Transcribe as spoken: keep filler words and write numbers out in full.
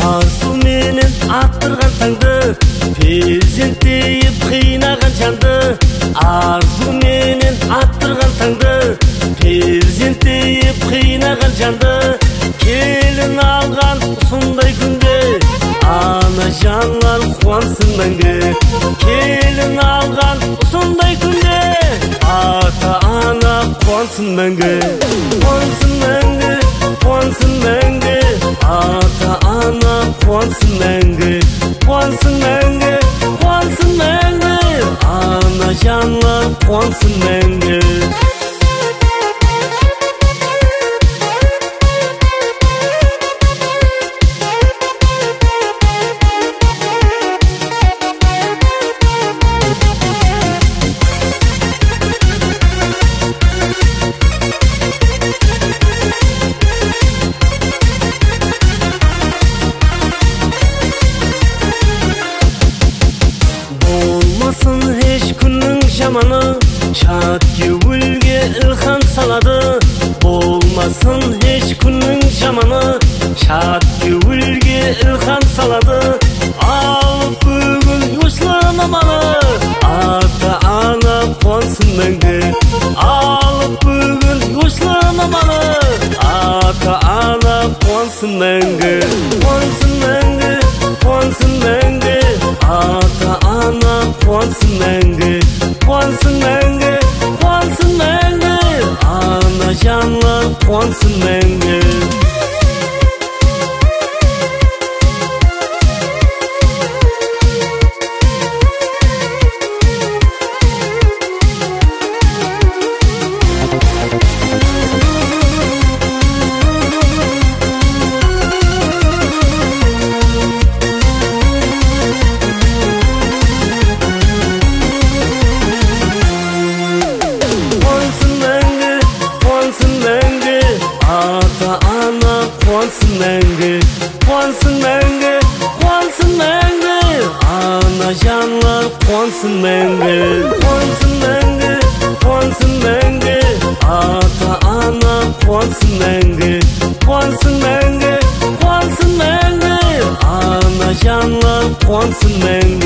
Арзу менен аттырған таңды, перзент дейіп қинаған жанды. Арзу менен аттырған таңды, перзент дейіп қинаған жанды. Келін алған сондай күнде, ана жанлар қуансын мәңгі. Келін алған сондай күнде, ата ана қуансын мәңгі. Қуансын мәңгі, қуансын мәңгі, ата ана қуансын мәңгі. Қуансын мәңгі, қуансын мәңгі, ана жанлар қуансын мәңгі. Болмасын еш күннің жаманы, шат кеуілге ілхан салады. Болмасын еш күннің жаманы, шат кеуілге ілхан салады. Алып бүгін осылан амалы, ата ана қуансын мәңгі. Алып бүгін осылан амалы, ата ана қуансын мәңгі. Қуансын мәңгі, қуансын мәңгі, ата ана қуансын мәңгі. Қуансын мәңгі, қуансын мәңгі, ана жанлар қуансын мәңгі. Қуансын мәңгі, қуансын мәңгі, қуансын мәңгі, ана жанлар қуансын мәңгі. Қуансын мәңгі, қуансын мәңгі, ата ана қуансын мәңгі. Қуансын мәңгі, қуансын мәңгі, ана жанлар қуансын мәңгі.